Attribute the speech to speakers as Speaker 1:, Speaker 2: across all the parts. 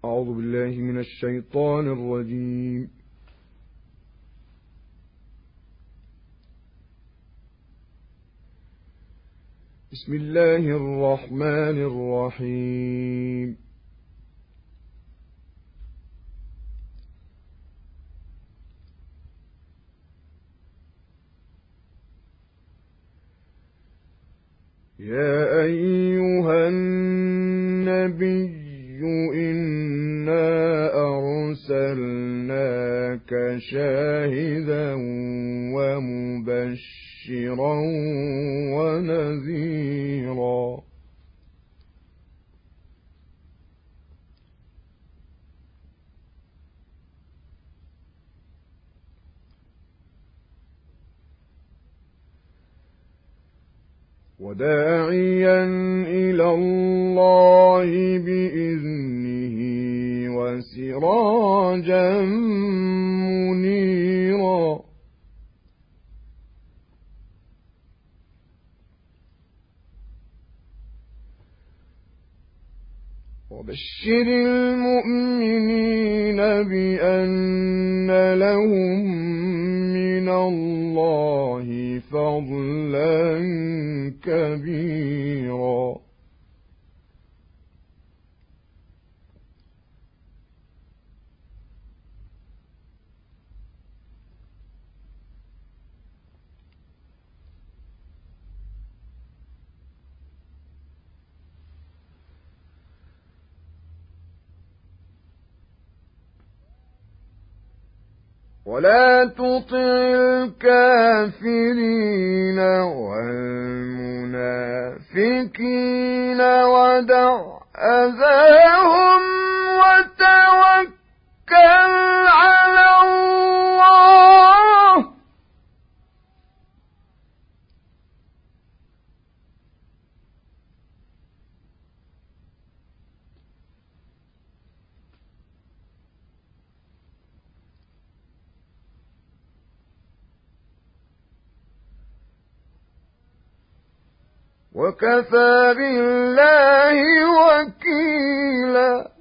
Speaker 1: أعوذ بالله من الشيطان الرجيم. بسم الله الرحمن الرحيم. يا أيها النبي إنا أرسلناك شاهدا ومبشرا ونذيرا وداعيا إلى الله بإذنه وسراجا منيرا وبشر المؤمنين بأن لهم من الله فضلا كبيرا ولا تطع الكافرين والمنافقين ودع أذاهم وتوكل على الله وكفى بالله وكيلا.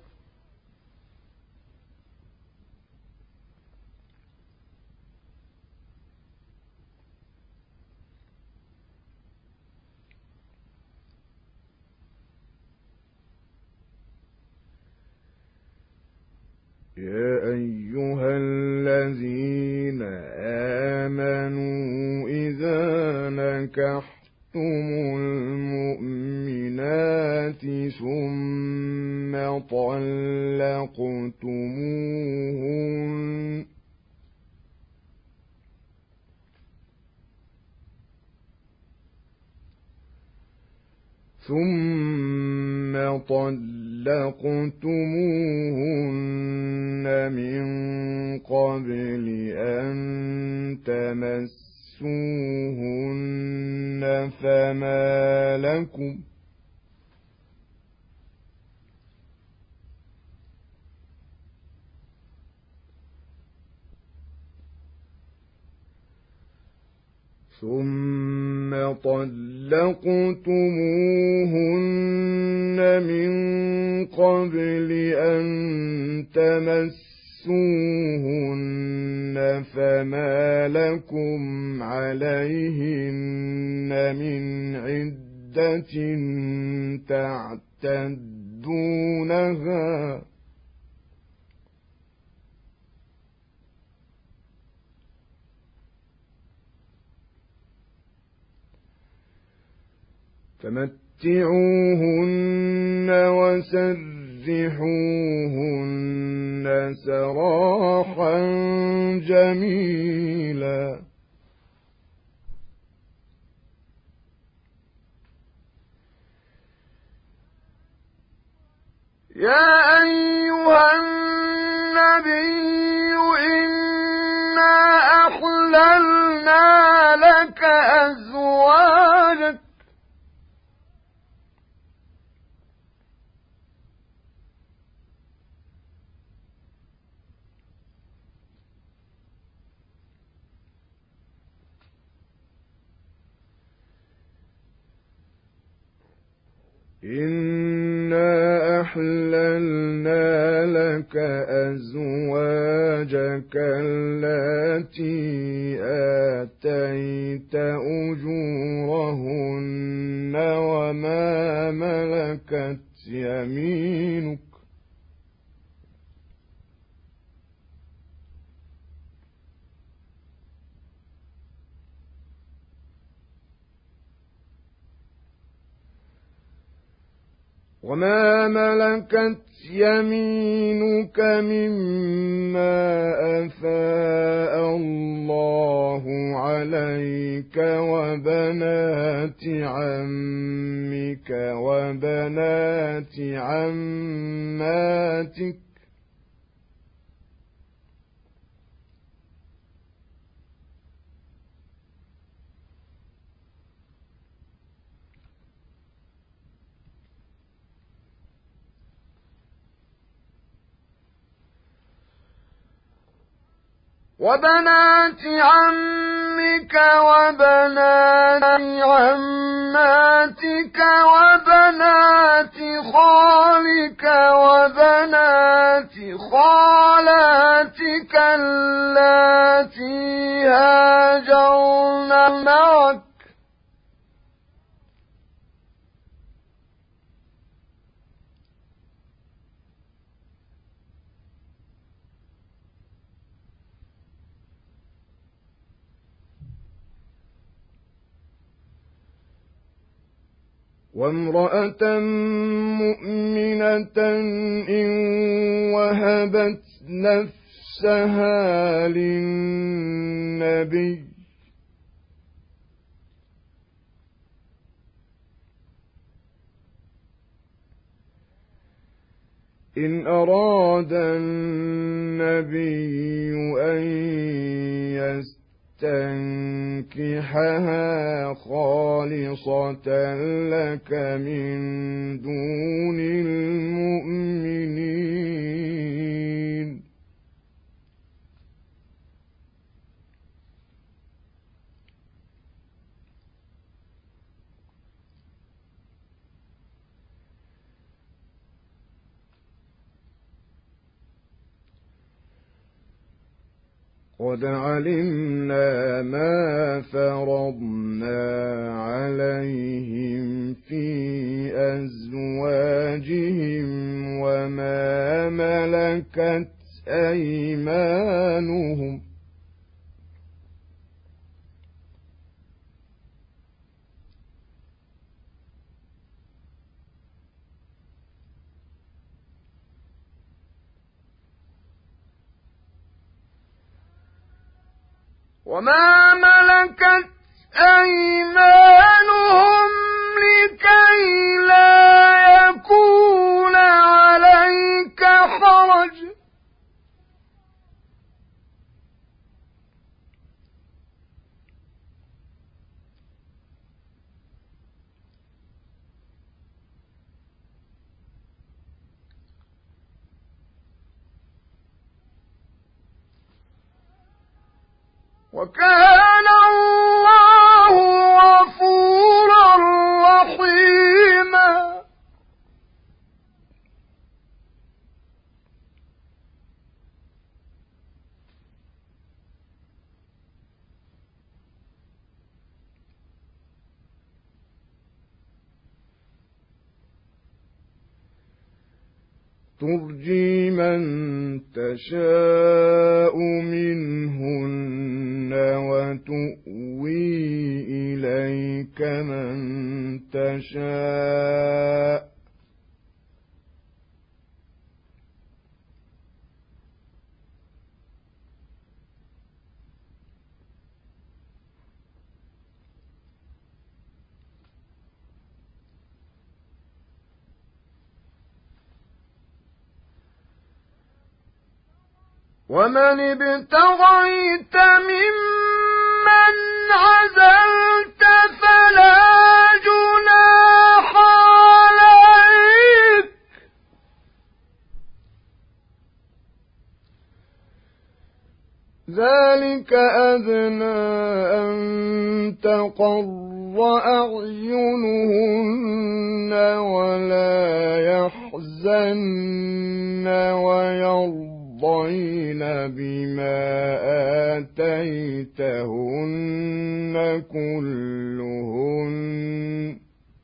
Speaker 1: يا أيها الذين آمنوا إذا نكحتم المؤمنات ثم طلقتموهن من قبل أن تمسوهن فما لكم عليهن من عدة تعتدونها فمتعوهن وسرحوهن سراحا جميلا. يا أيها النبي إنا أحللنا لك أزواجك إنا أحللنا لك أزواجك التي آتيت أجورهن وما ملكت يمينك مما أفاء الله عليك وبنات عمك وبنات عماتك وبنات عمك وبنات عماتك وبنات خالك وبنات خالاتك اللاتي هاجرن معك وامرأة مؤمنة إن وهبت نفسها للنبي إن أراد النبي أن يستنكحها خالصة لك من دون المؤمنين قد علمنا ما فرضنا عليهم في أزواجهم وما ملكت أيمانهم لكي لا يكون عليك حرج وكان الله غفورا رحيما ترجي من تشاء منهن وتؤوي إليك من تشاء ومن ابتغيت ممن عزلت فلا جناح عليك ذلك أدنى أن تقر أعينهن ولا يحزن يحزن ويرضين بما آتيتهن كلهن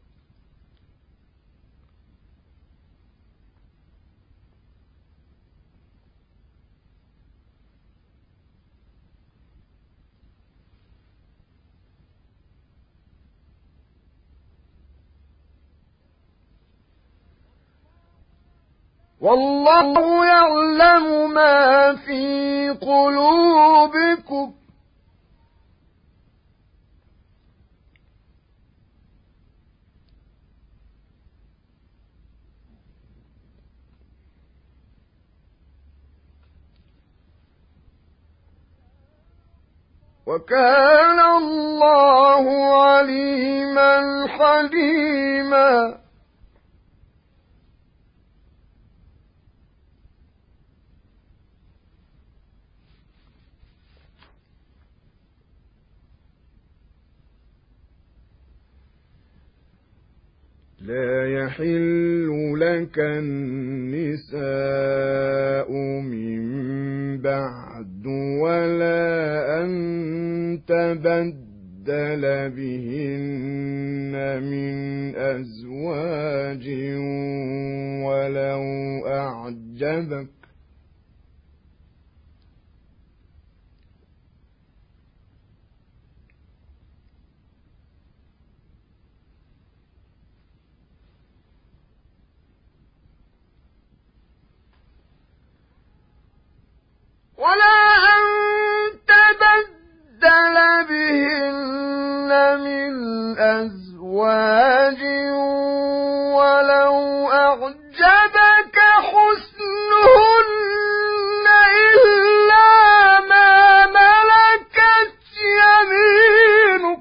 Speaker 1: والله يعلم ما في قلوبكم وكان الله عليما حليما لا يحل لك النساء من بعد ولا أن تبدل بهن من أزواج ولو أعجبك ولا أن تبدل بهن من أزواج ولو أعجبك حسنهن إلا ما ملكت يمينك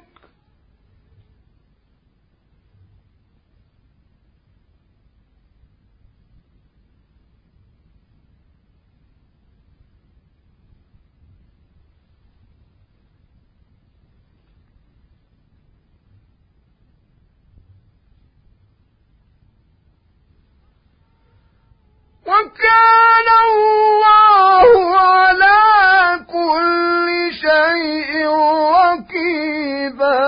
Speaker 1: وكان الله على كل شيء رقيبا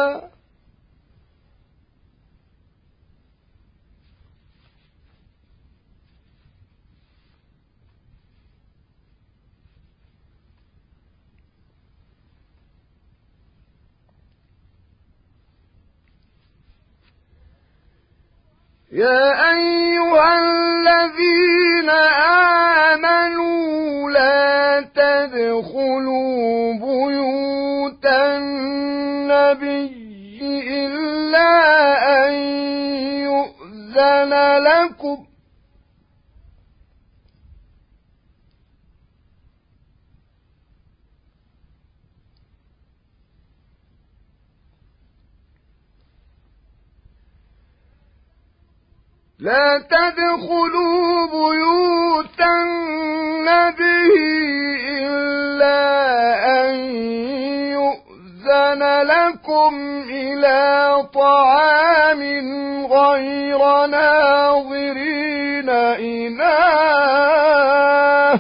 Speaker 1: يا أيها الذين آمنوا لا تدخلوا بيوت النبي إلا أن يؤذن لكم لا تدخلوا بيوت النبي إلا أن يؤذن لكم إلى طعام غير ناظرين إناه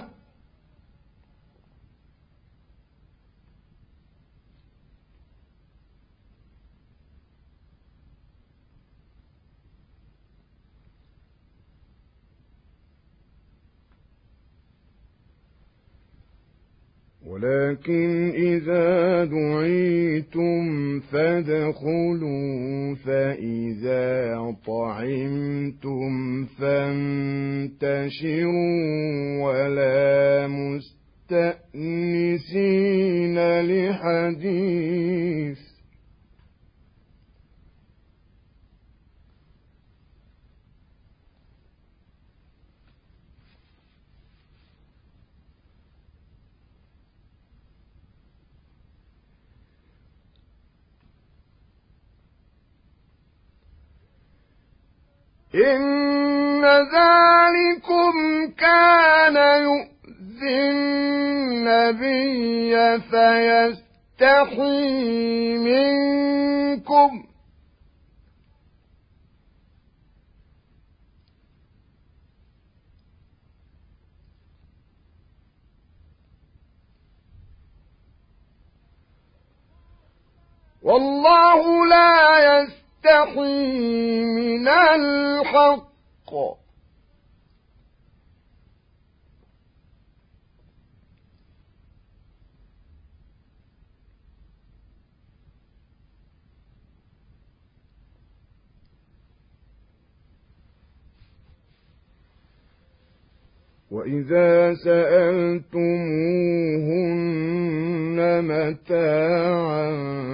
Speaker 1: ولكن إذا دعيتم فادخلوا فإذا طعمتم فانتشروا ولا مستأنسين لحديث إن ذلكم كان يؤذي النبي فيستحي منكم والله لا يستحي من الحق. وإذا سألتموهن متاعا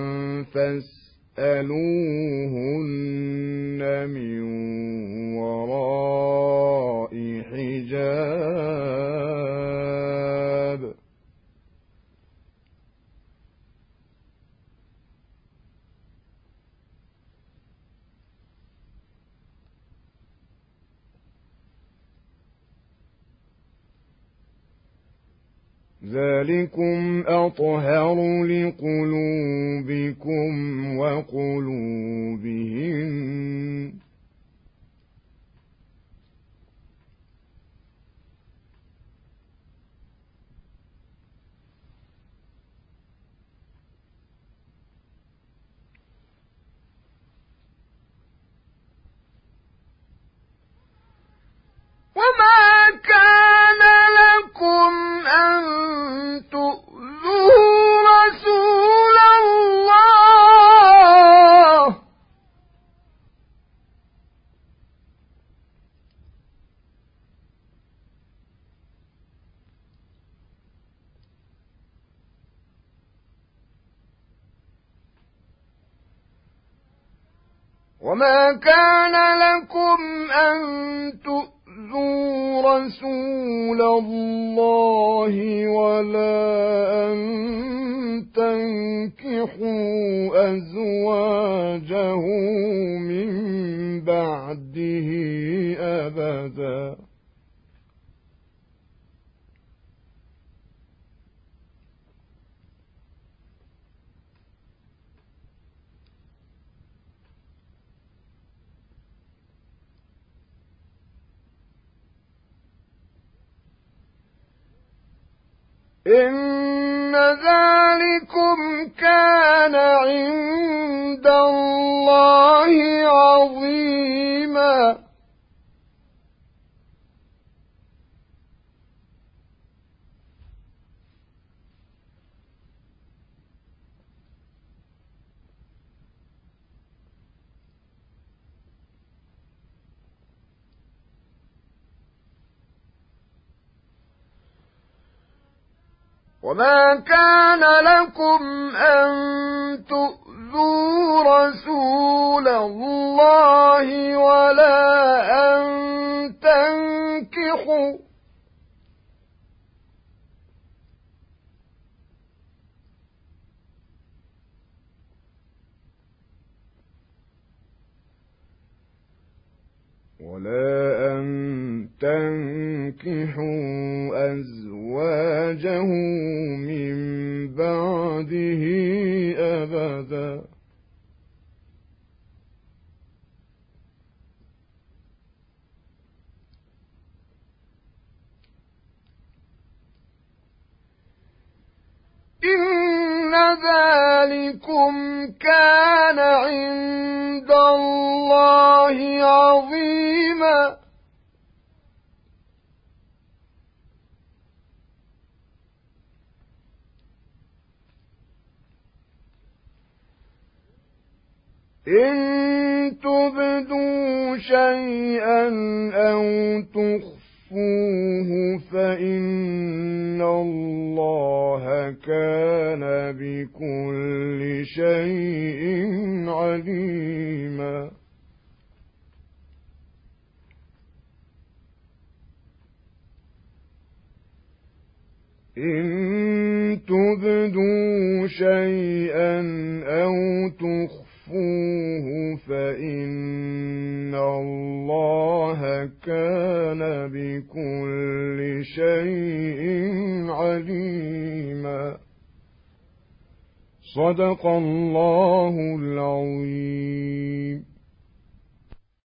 Speaker 1: فاسألوهن من وراء حجاب. ذلكم أطهر لقلوبكم وقلوبهن. وما كان لكم أن تؤذوا رسول الله وما كان لكم أن تؤذوا رسول الله ولا أن تنكحوا أزواجه من بعده أبدا. إن ذلكم كان عند الله عظيما. وما كان لكم أن تؤذوا رسول الله ولا أن تنكحوا أزواجه من بعده أبدا. إن ذلكم كان عند الله عظيما. إن تبدوا شيئا أو تخفوه فإن الله كان بكل شيء عليما. إن تبدوا شيئا أو تخفوه فإن الله كان بكل شيء عليما. صدق الله العظيم.